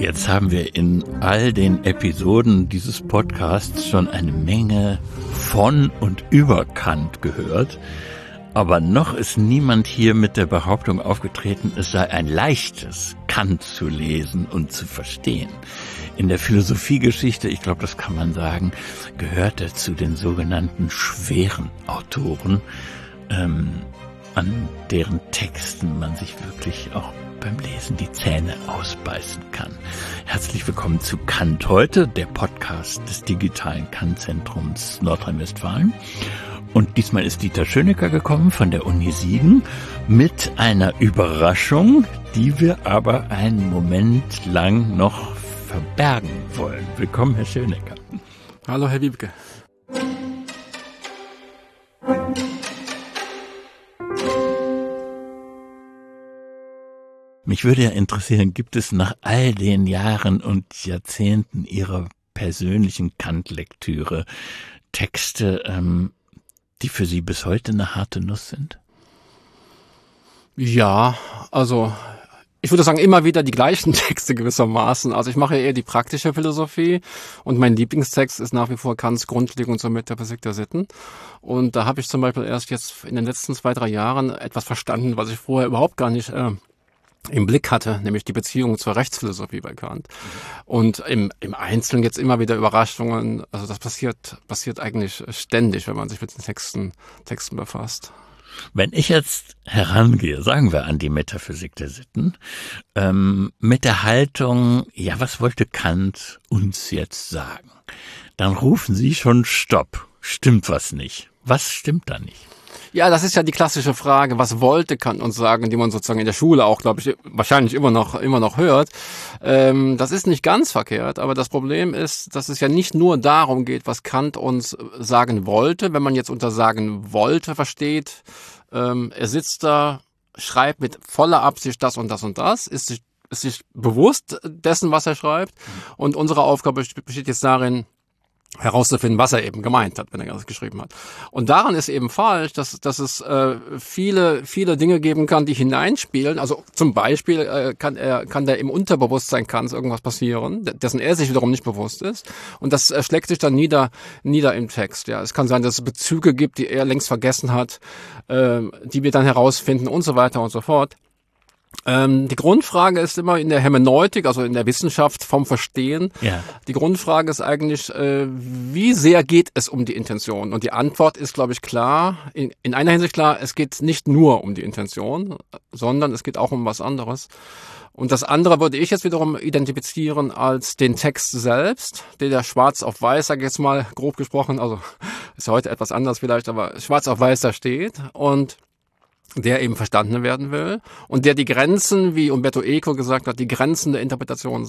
Jetzt haben wir in all den Episoden dieses Podcasts schon eine Menge von und über Kant gehört. Aber noch ist niemand hier mit der Behauptung aufgetreten, es sei ein leichtes, Kant zu lesen und zu verstehen. In der Philosophiegeschichte, ich glaube, das kann man sagen, gehört er zu den sogenannten schweren Autoren, an deren Texten man sich wirklich auch beim Lesen die Zähne ausbeißen kann. Herzlich willkommen zu Kant heute, der Podcast des digitalen Kant-Zentrums Nordrhein-Westfalen. Und diesmal ist Dieter Schönecker gekommen von der Uni Siegen mit einer Überraschung, die wir aber einen Moment lang noch verbergen wollen. Willkommen, Herr Schönecker. Hallo, Herr Wiebke. Mich würde ja interessieren, gibt es nach all den Jahren und Jahrzehnten Ihrer persönlichen Kant-Lektüre Texte, die für Sie bis heute eine harte Nuss sind? Ja, also ich würde sagen, immer wieder die gleichen Texte gewissermaßen. Also ich mache ja eher die praktische Philosophie und mein Lieblingstext ist nach wie vor Kants Grundlegung zur Metaphysik der Sitten. Und da habe ich zum Beispiel erst jetzt in den letzten 2-3 Jahren etwas verstanden, was ich vorher überhaupt gar nicht im Blick hatte, nämlich die Beziehung zur Rechtsphilosophie bei Kant. Und im Einzelnen jetzt immer wieder Überraschungen. Also das passiert eigentlich ständig, wenn man sich mit den Texten befasst. Wenn ich jetzt herangehe, sagen wir an die Metaphysik der Sitten, mit der Haltung, ja, was wollte Kant uns jetzt sagen? Dann rufen Sie schon Stopp. Stimmt was nicht? Was stimmt da nicht? Ja, das ist ja die klassische Frage, was wollte Kant uns sagen, die man sozusagen in der Schule auch, glaube ich, wahrscheinlich immer noch hört. Das ist nicht ganz verkehrt, aber das Problem ist, dass es ja nicht nur darum geht, was Kant uns sagen wollte. Wenn man jetzt unter sagen wollte versteht, er sitzt da, schreibt mit voller Absicht das und das und das, ist sich bewusst dessen, was er schreibt. Und unsere Aufgabe besteht jetzt darin, herauszufinden, was er eben gemeint hat, wenn er das geschrieben hat. Und daran ist eben falsch, dass es viele Dinge geben kann, die hineinspielen. Also zum Beispiel kann da im Unterbewusstsein Kants irgendwas passieren, dessen er sich wiederum nicht bewusst ist. Und das schlägt sich dann nieder im Text. Ja, es kann sein, dass es Bezüge gibt, die er längst vergessen hat, die wir dann herausfinden und so weiter und so fort. Die Grundfrage ist immer in der Hermeneutik, also in der Wissenschaft vom Verstehen. Ja. Die Grundfrage ist eigentlich, wie sehr geht es um die Intention? Und die Antwort ist, glaube ich, klar, in einer Hinsicht klar, es geht nicht nur um die Intention, sondern es geht auch um was anderes. Und das andere würde ich jetzt wiederum identifizieren als den Text selbst, der schwarz auf weiß, sage ich jetzt mal grob gesprochen, also ist heute etwas anders vielleicht, aber schwarz auf weiß da steht und der eben verstanden werden will und der die Grenzen, wie Umberto Eco gesagt hat, die Grenzen der Interpretation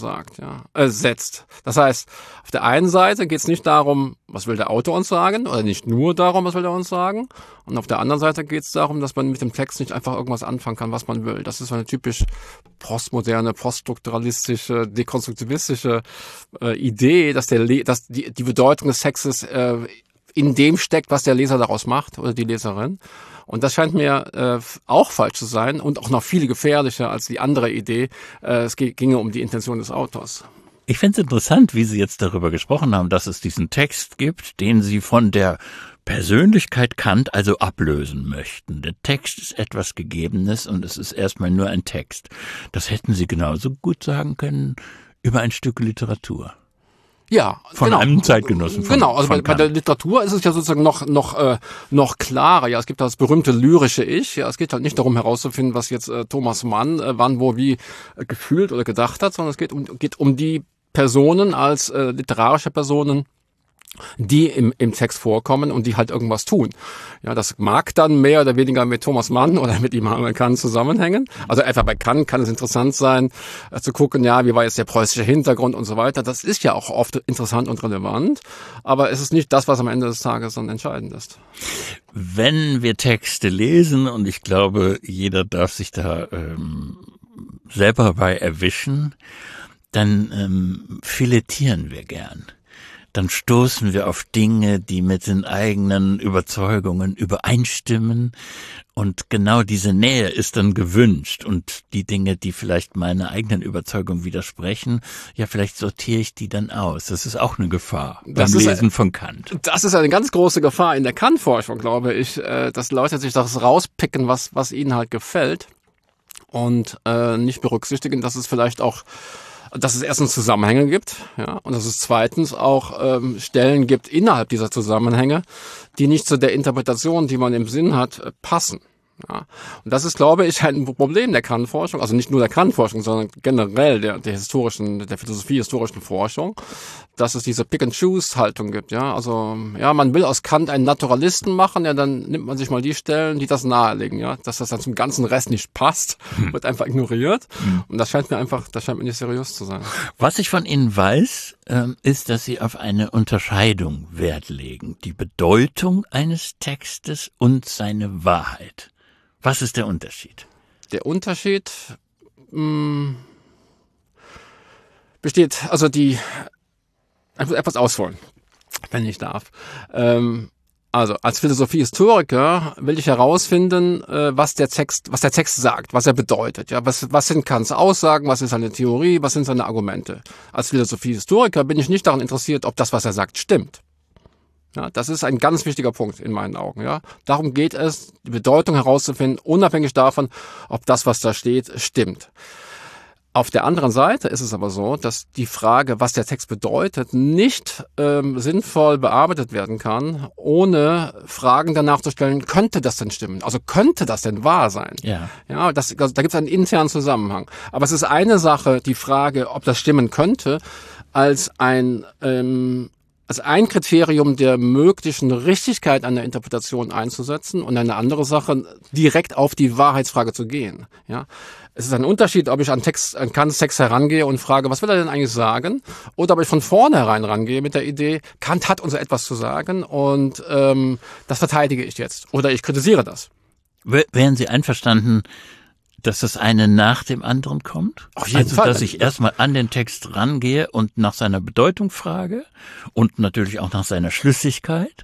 setzt. Das heißt, auf der einen Seite geht es nicht darum, was will der Autor uns sagen, oder nicht nur darum, was will er uns sagen. Und auf der anderen Seite geht es darum, dass man mit dem Text nicht einfach irgendwas anfangen kann, was man will. Das ist so eine typisch postmoderne, poststrukturalistische, dekonstruktivistische Idee, dass die Bedeutung des Textes in dem steckt, was der Leser daraus macht oder die Leserin. Und das scheint mir auch falsch zu sein und auch noch viel gefährlicher als die andere Idee. Es ginge um die Intention des Autors. Ich finde es interessant, wie Sie jetzt darüber gesprochen haben, dass es diesen Text gibt, den Sie von der Persönlichkeit Kant also ablösen möchten. Der Text ist etwas Gegebenes und es ist erstmal nur ein Text. Das hätten Sie genauso gut sagen können über ein Stück Literatur. Ja, von genau. einem Zeitgenossen. Genau, also bei der Literatur ist es ja sozusagen noch klarer. Ja, es gibt das berühmte lyrische Ich. Ja, es geht halt nicht darum herauszufinden, was jetzt Thomas Mann wann, wo, wie gefühlt oder gedacht hat, sondern es geht um die Personen als literarische Personen, die im Text vorkommen und die halt irgendwas tun. Ja, das mag dann mehr oder weniger mit Thomas Mann oder mit Immanuel Kant zusammenhängen. Also einfach bei Kant kann es interessant sein, zu gucken, ja, wie war jetzt der preußische Hintergrund und so weiter. Das ist ja auch oft interessant und relevant, aber es ist nicht das, was am Ende des Tages dann entscheidend ist. Wenn wir Texte lesen, und ich glaube, jeder darf sich da selber bei erwischen, dann filetieren wir gern. dann stoßen wir auf Dinge, die mit den eigenen Überzeugungen übereinstimmen. Und genau diese Nähe ist dann gewünscht. Und die Dinge, die vielleicht meiner eigenen Überzeugung widersprechen, ja, vielleicht sortiere ich die dann aus. Das ist auch eine Gefahr beim Lesen von Kant. Das ist eine ganz große Gefahr in der Kant-Forschung, glaube ich, dass Leute sich das rauspicken, was ihnen halt gefällt und nicht berücksichtigen, dass es vielleicht auch, dass es erstens Zusammenhänge gibt, ja, und dass es zweitens auch Stellen gibt innerhalb dieser Zusammenhänge, die nicht zu der Interpretation, die man im Sinn hat, passen. Ja. Und das ist, glaube ich, ein Problem der Kant-Forschung, also nicht nur der Kant-Forschung, sondern generell der philosophie-historischen Forschung, dass es diese Pick-and-Choose-Haltung gibt. Ja, also ja, man will aus Kant einen Naturalisten machen, ja, dann nimmt man sich mal die Stellen, die das nahelegen, ja, dass das dann zum ganzen Rest nicht passt, wird einfach ignoriert. Und das scheint mir nicht seriös zu sein. Was ich von Ihnen weiß, ist, dass Sie auf eine Unterscheidung Wert legen, die Bedeutung eines Textes und seine Wahrheit. Was ist der Unterschied? Der Unterschied besteht, also etwas ausholen, wenn ich darf. Also als Philosophiehistoriker will ich herausfinden, was der Text sagt, was er bedeutet. Ja, was sind Kants Aussagen, was ist seine Theorie, was sind seine Argumente. Als Philosophiehistoriker bin ich nicht daran interessiert, ob das, was er sagt, stimmt. Ja, das ist ein ganz wichtiger Punkt in meinen Augen. Ja, darum geht es, die Bedeutung herauszufinden, unabhängig davon, ob das, was da steht, stimmt. Auf der anderen Seite ist es aber so, dass die Frage, was der Text bedeutet, nicht sinnvoll bearbeitet werden kann, ohne Fragen danach zu stellen, könnte das denn stimmen? Also könnte das denn wahr sein? Ja, da gibt es einen internen Zusammenhang. Aber es ist eine Sache, die Frage, ob das stimmen könnte, als ein Kriterium der möglichen Richtigkeit einer Interpretation einzusetzen und eine andere Sache, direkt auf die Wahrheitsfrage zu gehen. Ja, es ist ein Unterschied, ob ich an Kants Text herangehe und frage, was will er denn eigentlich sagen? Oder ob ich von vornherein rangehe mit der Idee, Kant hat uns etwas zu sagen und das verteidige ich jetzt. Oder ich kritisiere das. Wären Sie einverstanden, dass das eine nach dem anderen kommt? Auf jeden Fall. Dass ich erstmal an den Text rangehe und nach seiner Bedeutung frage und natürlich auch nach seiner Schlüssigkeit.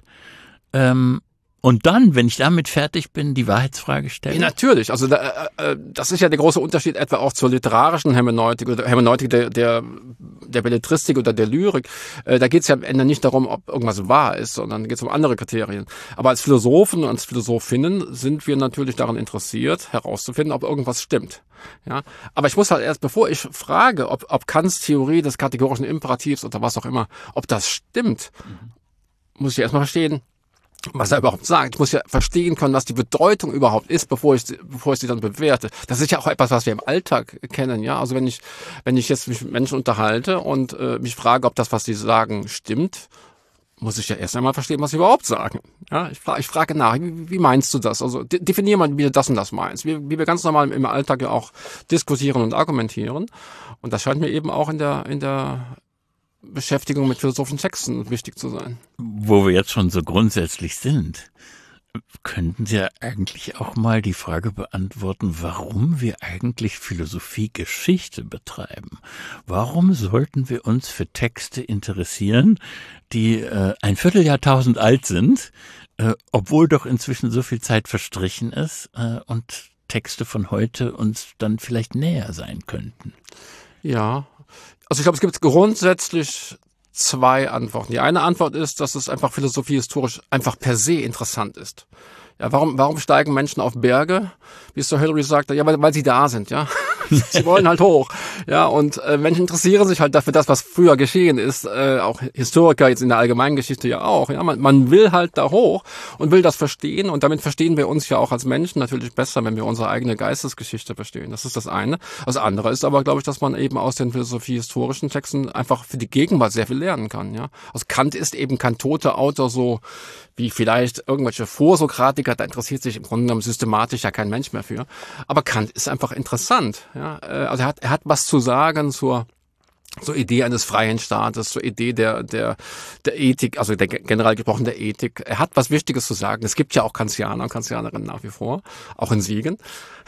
Und dann, wenn ich damit fertig bin, die Wahrheitsfrage stelle? Ja, natürlich. Also das ist ja der große Unterschied etwa auch zur literarischen Hermeneutik oder Hermeneutik der Belletristik oder der Lyrik. Da geht es ja am Ende nicht darum, ob irgendwas wahr ist, sondern geht es um andere Kriterien. Aber als Philosophen und als Philosophinnen sind wir natürlich daran interessiert, herauszufinden, ob irgendwas stimmt. Ja, aber ich muss halt erst, bevor ich frage, ob Kants Theorie des kategorischen Imperativs oder was auch immer, ob das stimmt, muss ich erstmal verstehen, was er überhaupt sagt. Ich muss ja verstehen können, was die Bedeutung überhaupt ist, bevor ich sie dann bewerte. Das ist ja auch etwas, was wir im Alltag kennen, ja. Also wenn ich jetzt mich mit Menschen unterhalte und mich frage, ob das, was sie sagen, stimmt, muss ich ja erst einmal verstehen, was sie überhaupt sagen. Ja, ich frage nach, wie meinst du das? Also definier mal, wie du das und das meinst. Wie wir ganz normal im Alltag ja auch diskutieren und argumentieren. Und das scheint mir eben auch in der Beschäftigung mit philosophischen Texten wichtig zu sein. Wo wir jetzt schon so grundsätzlich sind, könnten Sie ja eigentlich auch mal die Frage beantworten, warum wir eigentlich Philosophiegeschichte betreiben. Warum sollten wir uns für Texte interessieren, die ein Vierteljahrtausend alt sind, obwohl doch inzwischen so viel Zeit verstrichen ist und Texte von heute uns dann vielleicht näher sein könnten? Ja, also ich glaube, es gibt grundsätzlich zwei Antworten. Die eine Antwort ist, dass es einfach philosophiehistorisch einfach per se interessant ist. Ja, warum steigen Menschen auf Berge? Wie es so Hillary sagte, ja, weil sie da sind, ja. Sie wollen halt hoch. Ja, und Menschen interessieren sich halt dafür das, was früher geschehen ist. Auch Historiker jetzt in der Allgemeingeschichte ja auch. Ja, man will halt da hoch und will das verstehen. Und damit verstehen wir uns ja auch als Menschen natürlich besser, wenn wir unsere eigene Geistesgeschichte verstehen. Das ist das eine. Das andere ist aber, glaube ich, dass man eben aus den philosophiehistorischen Texten einfach für die Gegenwart sehr viel lernen kann. Ja, also Kant ist eben kein toter Autor, so wie vielleicht irgendwelche Vorsokratiker. Da interessiert sich im Grunde genommen systematisch ja kein Mensch mehr für. Aber Kant ist einfach interessant. Ja, also er hat was zu sagen zur zur Idee eines freien Staates, zur Idee der Ethik, also generell gesprochen der Ethik. Er hat was Wichtiges zu sagen. Es gibt ja auch Kantianer und Kantianerinnen nach wie vor, auch in Siegen.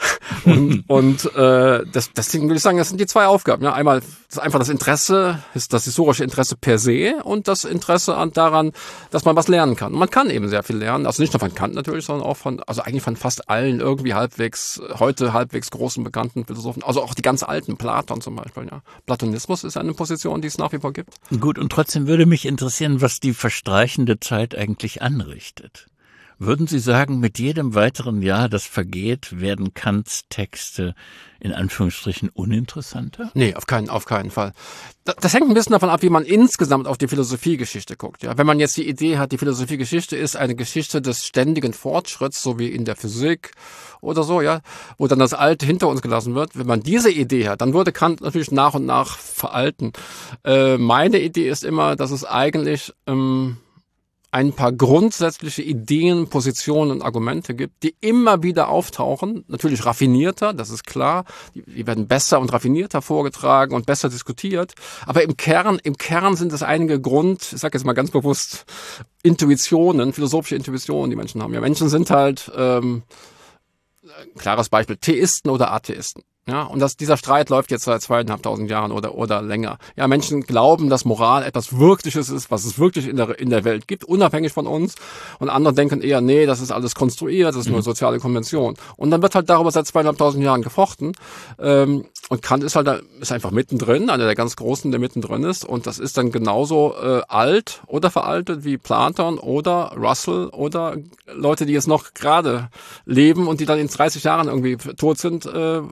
Deswegen würde ich sagen, das sind die zwei Aufgaben. Ja, einmal einfach das Interesse, das historische Interesse per se und das Interesse daran, dass man was lernen kann. Und man kann eben sehr viel lernen, also nicht nur von Kant natürlich, sondern auch eigentlich von fast allen irgendwie heute halbwegs großen bekannten Philosophen, also auch die ganz alten, Platon zum Beispiel. Ja, Platonismus ist eine Position, die es nach wie vor gibt. Gut, und trotzdem würde mich interessieren, was die verstreichende Zeit eigentlich anrichtet. Würden Sie sagen, mit jedem weiteren Jahr, das vergeht, werden Kants Texte in Anführungsstrichen uninteressanter? Nee, auf keinen Fall. Das hängt ein bisschen davon ab, wie man insgesamt auf die Philosophiegeschichte guckt. Ja, wenn man jetzt die Idee hat, die Philosophiegeschichte ist eine Geschichte des ständigen Fortschritts, so wie in der Physik oder so, ja, wo dann das Alte hinter uns gelassen wird. Wenn man diese Idee hat, dann würde Kant natürlich nach und nach veralten. Meine Idee ist immer, dass es eigentlich ein paar grundsätzliche Ideen, Positionen und Argumente gibt, die immer wieder auftauchen. Natürlich raffinierter, das ist klar. Die werden besser und raffinierter vorgetragen und besser diskutiert. Aber im Kern sind es einige ich sage jetzt mal ganz bewusst, philosophische Intuitionen, die Menschen haben. Ja, Menschen sind halt, klares Beispiel, Theisten oder Atheisten. Ja, und dieser Streit läuft jetzt seit 2.500 Jahren oder länger. Ja, Menschen glauben, dass Moral etwas Wirkliches ist, was es wirklich in der Welt gibt, unabhängig von uns. Und andere denken eher, nee, das ist alles konstruiert, das ist nur soziale Konvention. Und dann wird halt darüber seit 2.500 Jahren gefochten. Und Kant ist einfach mittendrin, einer der ganz Großen, der mittendrin ist. Und das ist dann genauso alt oder veraltet wie Platon oder Russell oder Leute, die jetzt noch gerade leben und die dann in 30 Jahren irgendwie tot sind.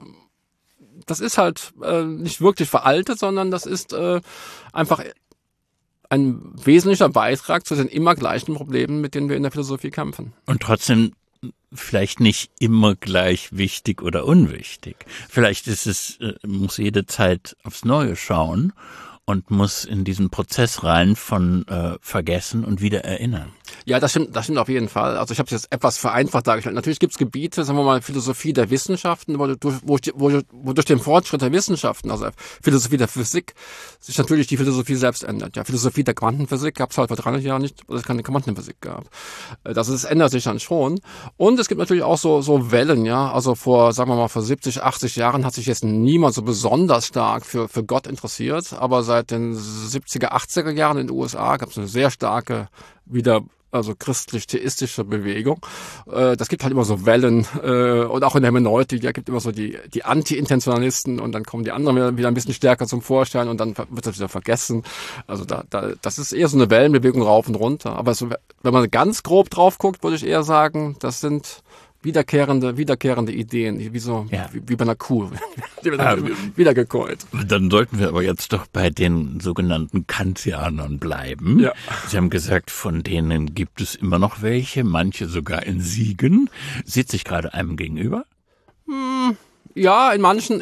Das ist halt nicht wirklich veraltet, sondern das ist einfach ein wesentlicher Beitrag zu den immer gleichen Problemen, mit denen wir in der Philosophie kämpfen. Und trotzdem vielleicht nicht immer gleich wichtig oder unwichtig. Vielleicht muss jede Zeit aufs Neue schauen und muss in diesen Prozess rein von Vergessen und wieder erinnern. Ja, das stimmt auf jeden Fall. Also ich habe es jetzt etwas vereinfacht dargestellt. Natürlich gibt es Gebiete, sagen wir mal Philosophie der Wissenschaften, wo durch den Fortschritt der Wissenschaften, also Philosophie der Physik, sich natürlich die Philosophie selbst ändert. Ja, Philosophie der Quantenphysik gab es halt vor 300 Jahren nicht, weil es keine Quantenphysik gab. Das ändert sich dann schon. Und es gibt natürlich auch so Wellen, ja. Also vor 70, 80 Jahren hat sich jetzt niemand so besonders stark für Gott interessiert, aber seit den 70er, 80er Jahren in den USA gab es eine sehr starke christlich-theistische Bewegung. Das gibt halt immer so Wellen und auch in der Hermeneutik, da gibt immer so die Anti-Intentionalisten und dann kommen die anderen wieder ein bisschen stärker zum Vorschein und dann wird das wieder vergessen. Also das ist eher so eine Wellenbewegung rauf und runter. Aber wenn man ganz grob drauf guckt, würde ich eher sagen, das sind wiederkehrende Ideen, wie bei einer Kuh, die wird dann wieder gekäut. Dann sollten wir aber jetzt doch bei den sogenannten Kantianern bleiben. Ja. Sie haben gesagt, von denen gibt es immer noch welche, manche sogar in Siegen. Sieht sich gerade einem gegenüber? Ja, in manchen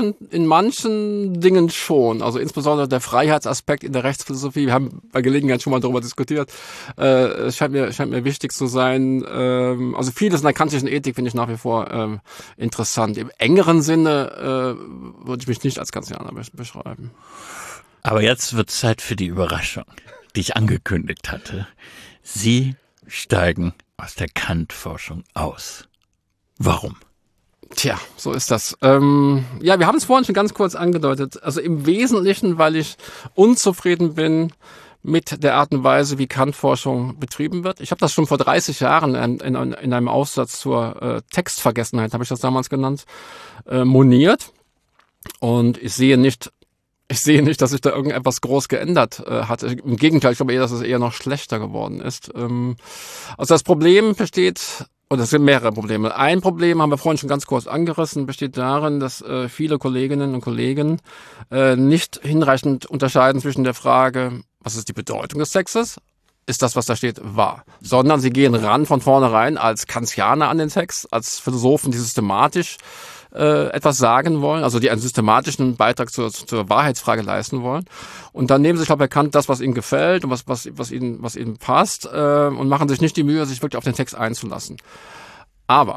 Dingen schon. Also insbesondere der Freiheitsaspekt in der Rechtsphilosophie. Wir haben bei Gelegenheit schon mal darüber diskutiert. Es scheint mir wichtig zu sein. Also vieles in der kantischen Ethik finde ich nach wie vor interessant. Im engeren Sinne würde ich mich nicht als Kantianer beschreiben. Aber jetzt wird Zeit für die Überraschung, die ich angekündigt hatte. Sie steigen aus der Kant-Forschung aus. Warum? Tja, so ist das. Wir haben es vorhin schon ganz kurz angedeutet. Also im Wesentlichen, weil ich unzufrieden bin mit der Art und Weise, wie Kant-Forschung betrieben wird. Ich habe das schon vor 30 Jahren in einem Aufsatz zur Textvergessenheit, habe ich das damals genannt, moniert. Und ich sehe nicht, dass sich da irgendetwas groß geändert hat. Im Gegenteil, ich glaube eher, dass es eher noch schlechter geworden ist. Also das Problem besteht, und es sind mehrere Probleme. Ein Problem, haben wir vorhin schon ganz kurz angerissen, besteht darin, dass viele Kolleginnen und Kollegen nicht hinreichend unterscheiden zwischen der Frage, was ist die Bedeutung des Textes? Ist das, was da steht, wahr? Sondern sie gehen ran von vornherein als Kantianer an den Text, als Philosophen, die systematisch etwas sagen wollen, also die einen systematischen Beitrag zur Wahrheitsfrage leisten wollen. Und dann nehmen sie sich, glaube ich, Kant das, was ihnen gefällt und was ihnen passt und machen sich nicht die Mühe, sich wirklich auf den Text einzulassen. Aber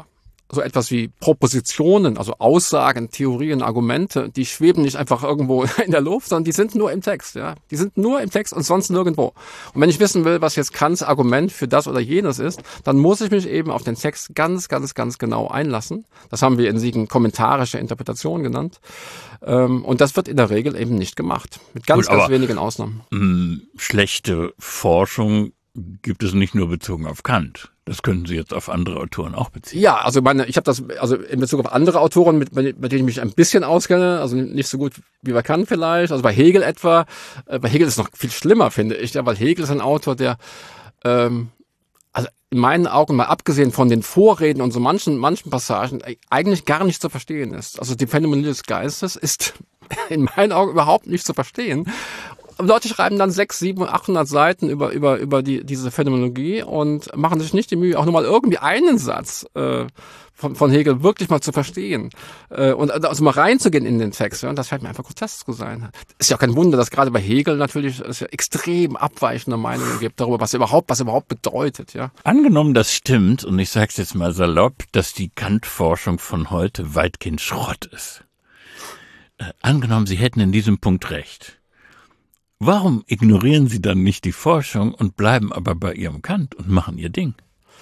so etwas wie Propositionen, also Aussagen, Theorien, Argumente, die schweben nicht einfach irgendwo in der Luft, sondern die sind nur im Text, ja. Die sind nur im Text und sonst nirgendwo. Und wenn ich wissen will, was jetzt Kants Argument für das oder jenes ist, dann muss ich mich eben auf den Text ganz genau einlassen. Das haben wir in Siegen kommentarische Interpretation genannt. Und das wird in der Regel eben nicht gemacht. Mit ganz wenigen Ausnahmen. Schlechte Forschung gibt es nicht nur bezogen auf Kant. Das können Sie jetzt auf andere Autoren auch beziehen. Ja, also ich habe das also in Bezug auf andere Autoren, mit denen ich mich ein bisschen auskenne, also nicht so gut wie bei Kant vielleicht, also bei Hegel etwa. Bei Hegel ist es noch viel schlimmer, finde ich, ja, weil Hegel ist ein Autor, der also in meinen Augen, mal abgesehen von den Vorreden und so manchen Passagen, eigentlich gar nicht zu verstehen ist. Also die Phänomenologie des Geistes ist in meinen Augen überhaupt nicht zu verstehen. Leute schreiben dann 600, 700, 800 Seiten über diese Phänomenologie und machen sich nicht die Mühe, auch nur mal irgendwie einen Satz von Hegel wirklich mal zu verstehen und also mal reinzugehen in den Text. Ja, und das scheint mir einfach grotesk zu sein. Ist ja auch kein Wunder, dass gerade bei Hegel natürlich es ja extrem abweichende Meinungen gibt darüber, was überhaupt bedeutet. Ja. Angenommen, das stimmt, und ich sage es jetzt mal salopp, dass die Kant-Forschung von heute weitgehend Schrott ist. Angenommen, Sie hätten in diesem Punkt recht. Warum ignorieren Sie dann nicht die Forschung und bleiben aber bei Ihrem Kant und machen Ihr Ding?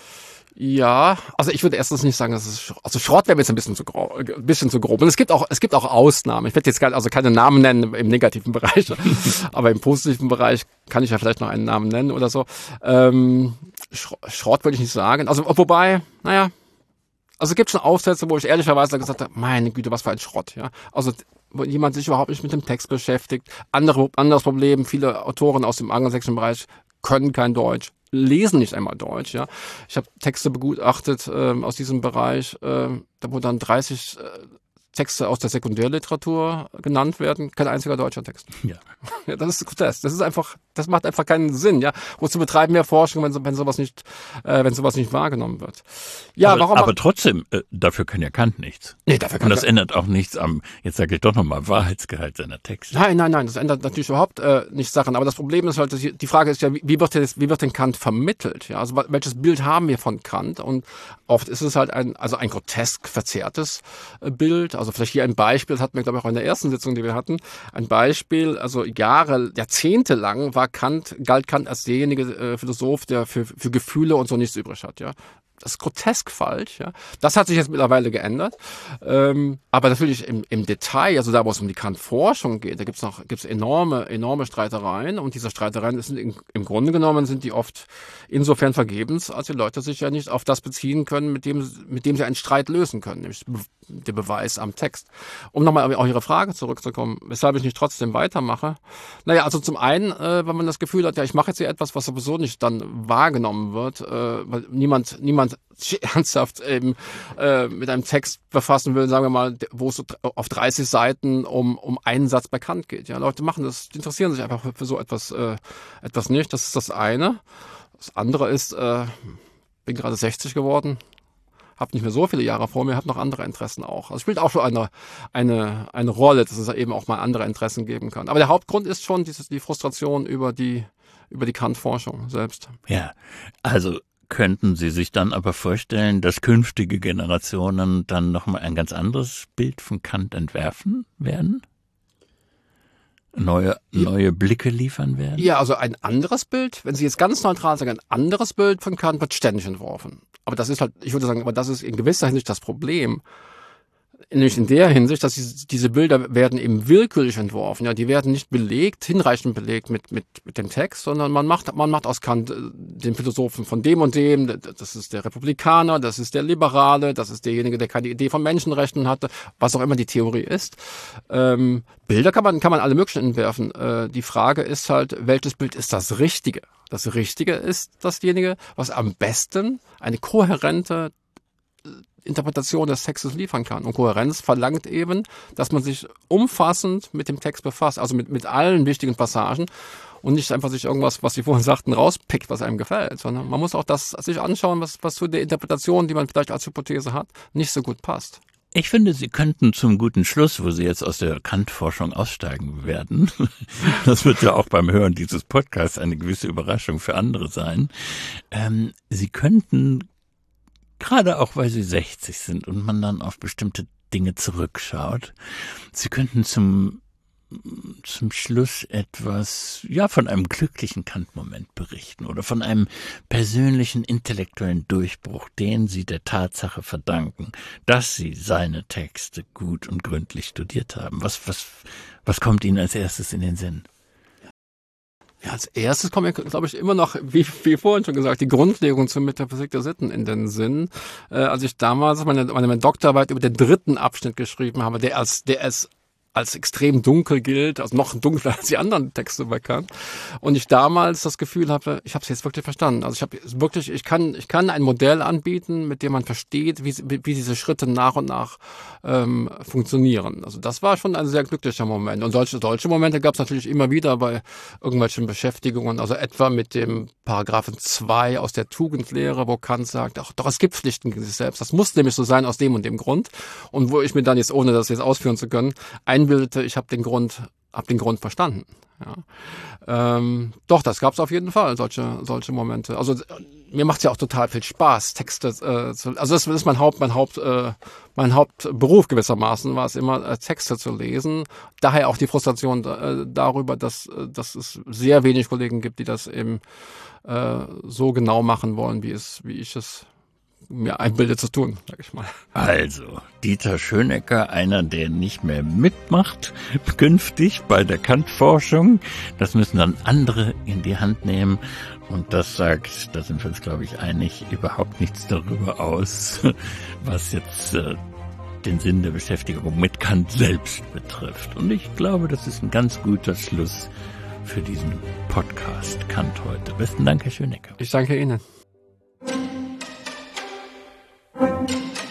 Ja, also ich würde erstens nicht sagen, dass es also Schrott wäre mir jetzt ein bisschen zu grob. Und es gibt auch Ausnahmen. Ich werde jetzt keine Namen nennen im negativen Bereich, aber im positiven Bereich kann ich ja vielleicht noch einen Namen nennen oder so. Schrott würde ich nicht sagen. Also wobei, naja, also es gibt schon Aufsätze, wo ich ehrlicherweise gesagt habe, meine Güte, was für ein Schrott, ja. Also wo jemand sich überhaupt nicht mit dem Text beschäftigt. Anderes Problem, viele Autoren aus dem angelsächsischen Bereich können kein Deutsch, lesen nicht einmal Deutsch, ja. Ich habe Texte begutachtet aus diesem Bereich, wo dann 30 Texte aus der Sekundärliteratur genannt werden, kein einziger deutscher Text. Ja. Ja, das ist grotesk. Das macht einfach keinen Sinn, ja. Wozu betreiben wir Forschung, wenn sowas nicht wahrgenommen wird? Ja, aber trotzdem, dafür kann ja Kant nichts. Nee, dafür kann Und das ändert auch nichts am, jetzt sage ich doch nochmal, Wahrheitsgehalt seiner Texte. Nein, das ändert natürlich überhaupt nichts daran. Aber das Problem ist halt, die Frage ist ja, wie wird denn Kant vermittelt? Ja, also welches Bild haben wir von Kant? Und oft ist es halt ein grotesk verzerrtes Bild. Also vielleicht hier ein Beispiel, das hatten wir, glaube ich, auch in der ersten Sitzung, die wir hatten. Ein Beispiel, also Jahrzehnte lang galt Kant als derjenige Philosoph, der für Gefühle und so nichts übrig hat, ja. Das ist grotesk falsch, ja. Das hat sich jetzt mittlerweile geändert. Aber natürlich im Detail, also da, wo es um die Kant-Forschung geht, da gibt's enorme Streitereien. Und diese Streitereien sind im Grunde genommen sind die oft insofern vergebens, als die Leute sich ja nicht auf das beziehen können, mit dem sie einen Streit lösen können, nämlich der Beweis am Text. Um nochmal auf Ihre Frage zurückzukommen, weshalb ich nicht trotzdem weitermache. Naja, also zum einen, wenn man das Gefühl hat, ja, ich mache jetzt hier etwas, was sowieso nicht dann wahrgenommen wird, weil niemand ernsthaft eben mit einem Text befassen will, sagen wir mal, wo es so auf 30 Seiten um einen Satz bei Kant geht. Ja, Leute machen das, die interessieren sich einfach für so etwas nicht. Das ist das eine. Das andere ist, bin gerade 60 geworden, habe nicht mehr so viele Jahre vor mir, habe noch andere Interessen auch. Also spielt auch schon eine Rolle, dass es eben auch mal andere Interessen geben kann. Aber der Hauptgrund ist schon die Frustration über die Kant-Forschung selbst. Ja, also könnten Sie sich dann aber vorstellen, dass künftige Generationen dann nochmal ein ganz anderes Bild von Kant entwerfen werden? Neue Blicke liefern werden? Ja, also ein anderes Bild, wenn Sie jetzt ganz neutral sagen, ein anderes Bild von Kant wird ständig entworfen. Aber das ist halt, ich würde sagen, aber das ist in gewisser Hinsicht das Problem. Nämlich in der Hinsicht, dass diese Bilder werden eben willkürlich entworfen. Ja, die werden nicht hinreichend belegt mit dem Text, sondern man macht aus Kant den Philosophen von dem und dem. Das ist der Republikaner, das ist der Liberale, das ist derjenige, der keine Idee von Menschenrechten hatte, was auch immer die Theorie ist. Bilder kann man alle möglichen entwerfen. Die Frage ist halt, welches Bild ist das Richtige? Das Richtige ist dasjenige, was am besten eine kohärente Interpretation des Textes liefern kann. Und Kohärenz verlangt eben, dass man sich umfassend mit dem Text befasst, also mit allen wichtigen Passagen und nicht einfach sich irgendwas, was Sie vorhin sagten, rauspickt, was einem gefällt, sondern man muss auch das sich anschauen, was zu der Interpretation, die man vielleicht als Hypothese hat, nicht so gut passt. Ich finde, Sie könnten zum guten Schluss, wo Sie jetzt aus der Kant-Forschung aussteigen werden, das wird ja auch beim Hören dieses Podcasts eine gewisse Überraschung für andere sein, Sie könnten gerade auch weil Sie 60 sind und man dann auf bestimmte Dinge zurückschaut. Sie könnten zum Schluss etwas, von einem glücklichen Kant-Moment berichten oder von einem persönlichen intellektuellen Durchbruch, den Sie der Tatsache verdanken, dass Sie seine Texte gut und gründlich studiert haben. Was kommt Ihnen als erstes in den Sinn? Ja, als erstes kommt mir, glaube ich, immer noch, wie vorhin schon gesagt, die Grundlegung zur Metaphysik der Sitten in den Sinn. Als ich damals meine Doktorarbeit über den 3. Abschnitt geschrieben habe, der als extrem dunkel gilt, also noch dunkler als die anderen Texte bei Kant. Und ich damals das Gefühl hatte, ich habe es jetzt wirklich verstanden. Also ich kann ein Modell anbieten, mit dem man versteht, wie diese Schritte nach und nach funktionieren. Also das war schon ein sehr glücklicher Moment. Und solche Momente gab es natürlich immer wieder bei irgendwelchen Beschäftigungen, also etwa mit dem Paragraphen 2 aus der Tugendlehre, wo Kant sagt, doch, es gibt Pflichten gegen sich selbst. Das muss nämlich so sein aus dem und dem Grund. Und wo ich mir dann jetzt, ohne das jetzt ausführen zu können, einbildete, ich habe den Grund verstanden. Ja. Doch, das gab es auf jeden Fall, solche Momente. Also mir macht es ja auch total viel Spaß, Texte also das ist mein Hauptberuf gewissermaßen, war es immer, Texte zu lesen. Daher auch die Frustration darüber, dass es sehr wenig Kollegen gibt, die das eben so genau machen wollen, wie ich es mir einbilde zu tun, sag ich mal. Also, Dieter Schönecker, einer, der nicht mehr mitmacht, künftig bei der Kant-Forschung. Das müssen dann andere in die Hand nehmen. Und das sagt, da sind wir uns, glaube ich, einig, überhaupt nichts darüber aus, was jetzt den Sinn der Beschäftigung mit Kant selbst betrifft. Und ich glaube, das ist ein ganz guter Schluss für diesen Podcast Kant heute. Besten Dank, Herr Schönecker. Ich danke Ihnen.